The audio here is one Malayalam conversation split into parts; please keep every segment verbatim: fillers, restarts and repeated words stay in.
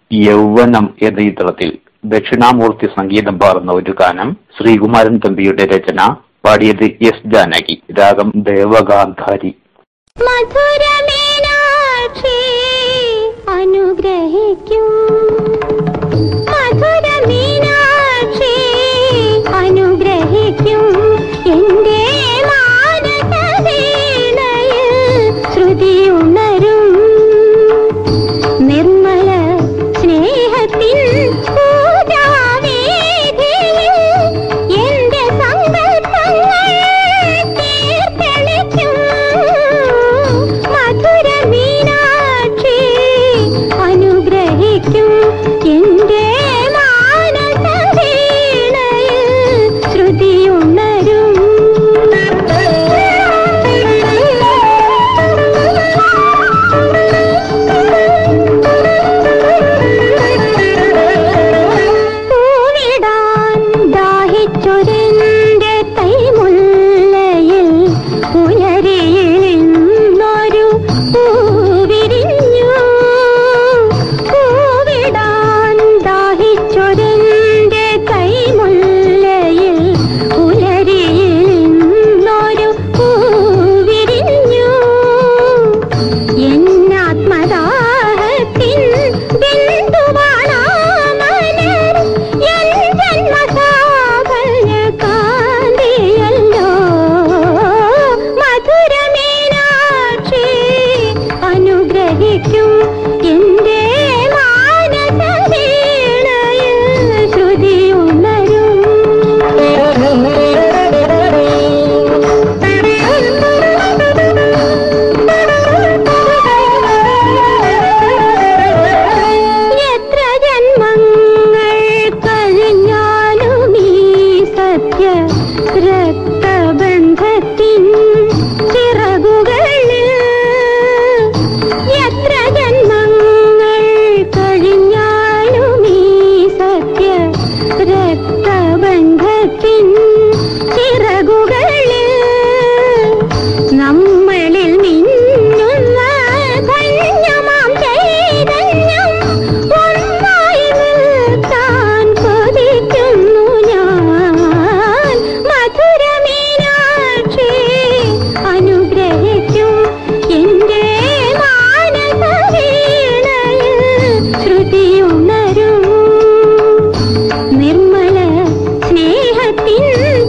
യൗവനം എന്ന ചിത്രത്തിൽ ദക്ഷിണാമൂർത്തി സംഗീതം പാർന്ന ഒരു ഗാനം, ശ്രീകുമാരൻ തമ്പിയുടെ രചന, പാടിയത് എസ് ജാനകി, രാഗം ദേവഗാന്ധാരി. മധുരമീനാക്ഷി അനുഗ്രഹിക്കും, മധുരമീനാക്ഷി അനുഗ്രഹിക്കും, എന്റെ മാനസവീണയിൽ ശ്രുതി ഉണരും, നിർമ്മല സ്നേഹത്തിൻ പൂജാവേദിയിൽ എന്റെ സങ്കൽപ്പങ്ങൾ തീർത്തെളിക്കും. മധുരമീനാക്ഷി അനുഗ്രഹിക്കും, എന്റെ മാനസവീണയിൽ ശ്രുതി ഉണരും. പൂവിടാൻ ദാഹിച്ചൊരെന്റെ തൈമുല്ലയിൽ പുലരിയിലിന്നൊരു പൂവിരിഞ്ഞു. പൂവിടാൻ ദാഹിച്ചൊരെന്റെ തൈമുല്ലയിൽ പുലരിയിലിന്നൊരു പൂവിരിഞ്ഞു. എന്നാത്മദാഹത്തിൻ ബിന്ദുവാണാ മലർ, എൻ ജന്മസാഫല്യ കാന്തിയല്ലോ. മധുരമീനാക്ഷി അനുഗ്രഹിക്കും, എന്റെ മാനസവീണയിൽ ശ്രുതി ഉണരും. എത്ര ജന്മങ്ങൾ കഴിഞ്ഞാലും ഈ സത്യ രക്തബന്ധത്തിൻ ചിറകുകളിൽ, എത്ര ജന്മങ്ങൾ കഴിഞ്ഞാലും ഈ സത്യ രക്തബന്ധത്തിൻ ചിറകുകളിൽ നമ്മളിൽ മിന്നുന്ന ധന്യമാം ചൈതന്യം ഒന്നായി നിൽക്കാൻ കൊതിക്കുന്നു ഞാൻ. മധുരമീനാക്ഷി അനുഗ്രഹിക്കും, എന്റെ മാനസവീണയിൽ ശ്രുതി ഉണരും, നിർമ്മല സ്നേഹത്തിൻ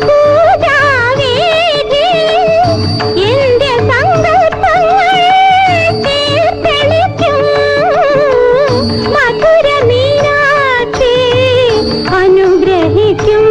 പൂജാവേദിയിൽ എന്റെ സങ്കൽപ്പങ്ങൾ തീർത്തെളിക്കും. മധുരമീനാക്ഷി അനുഗ്രഹിക്കും,